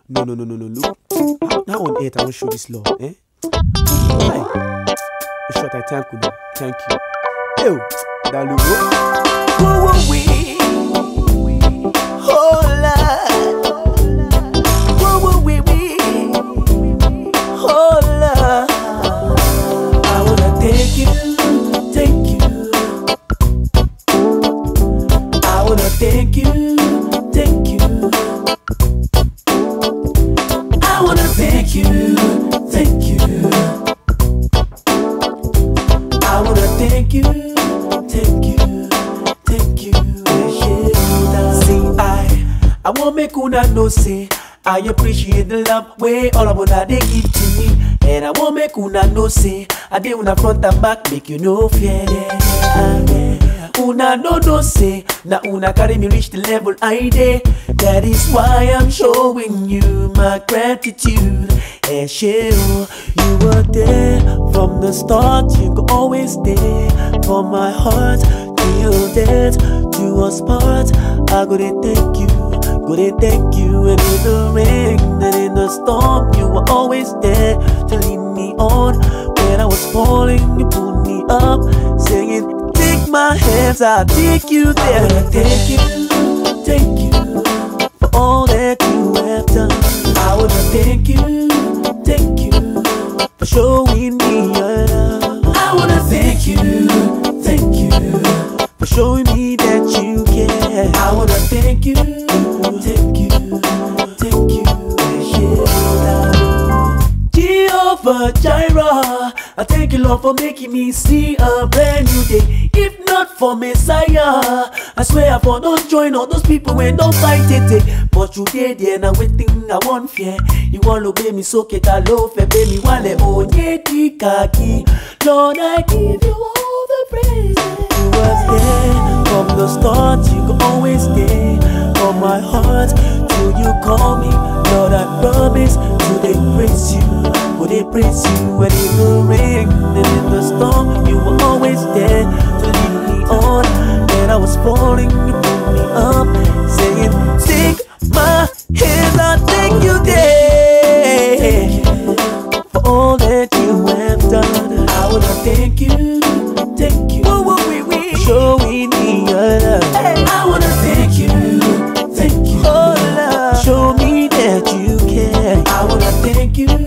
No. Look. How on earth I won't show this love, eh? Why? A short I thank you. Thank you. Ew, that look. Whoa, wee. Oh, Lord. Whoa, wee. Oh, Lord. I wanna thank you. I wanna thank you. I wanna thank you. I wanna thank you. See, I want make una know say I appreciate the love way all about that they give to me, and I want make una know say I dey una front and back make you no fear. Una no say na una carry me reach the level I dey. That is why I'm showing you my gratitude. You were there from the start. You could always stay from my heart till death do us part. I gotta thank you. And in the rain and in the storm, you were always there to lead me on. When I was falling, you pulled me up, saying, take my hands, I'll take you there. I wanna thank you for all that you have done. I wanna thank you for showing me your love. I wanna thank you for showing me that you care. I wanna thank you. Jehovah Jireh, I thank you, Lord, for making me see a brand new day. If not for Messiah, I swear I for don't join all those people when don't fight it. But you did there, now waiting, I won't fear. You want to obey me, so get a low, baby, me wale onye kaki. Lord, I give you all the praise. You was there from the start, you could always stay from my heart till you call me. Lord, I promise to they praise you. Would they praise you when in the rain and in the storm? You were always there to lead me on. When I was falling, you pulled me up, saying, take my hands, I'll take you there. For all that you have done, I wanna thank you. For showing me your love. I wanna thank you. Oh Lord, show me that you care. I wanna thank you.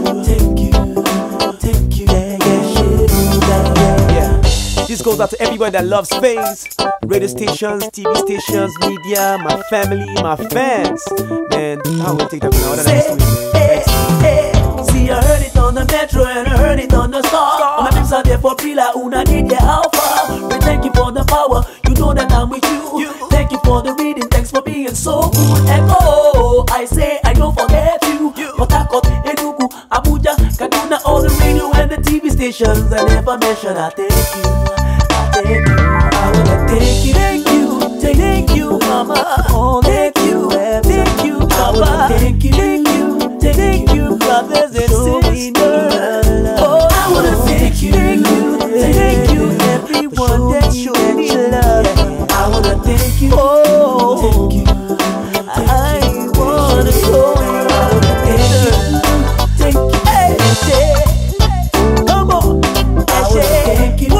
Yeah. This goes out to everybody that loves space, radio stations, TV stations, media, my family, my fans. Man, I will take that now. See, I heard it on the metro and I heard it on the star. My lips are there for free like una need the alpha. We thank you for the power, you know that I'm with you. Thank you for the reading, thanks for being so good. And oh, I say I don't forget you. Port Harcourt, Enugu, Abuja, Kaduna, all the radio and the TV stations I never mention. I thank you. I wanna thank you, mama. Oh, thank you, papa. Thank you, brothers and sisters. Oh, I wanna thank you, everyone that showed me love. I wanna thank you, I wanna show you. I wanna thank you, hey, come on, I wanna thank you.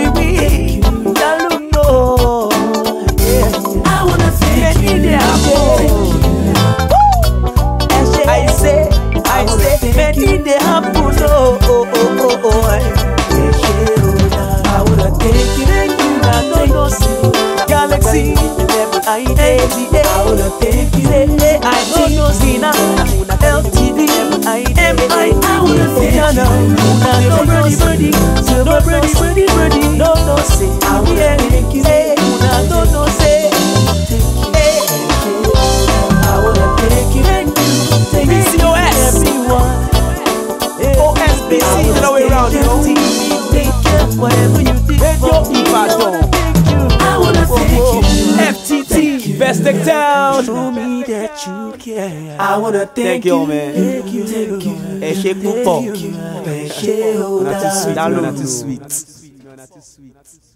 Galaxy, I wanna thank you. I don't know Zina, LTD, I wanna thank you. No birdie, no say, I wanna thank you. No say, I wanna thank you. PCOS, everyone. OSBC, the way around, you know. Whatever you did, I wanna thank you. FTT, Vestic Town. Show me that you care. I wanna thank you, man. Thank you. Not too sweet.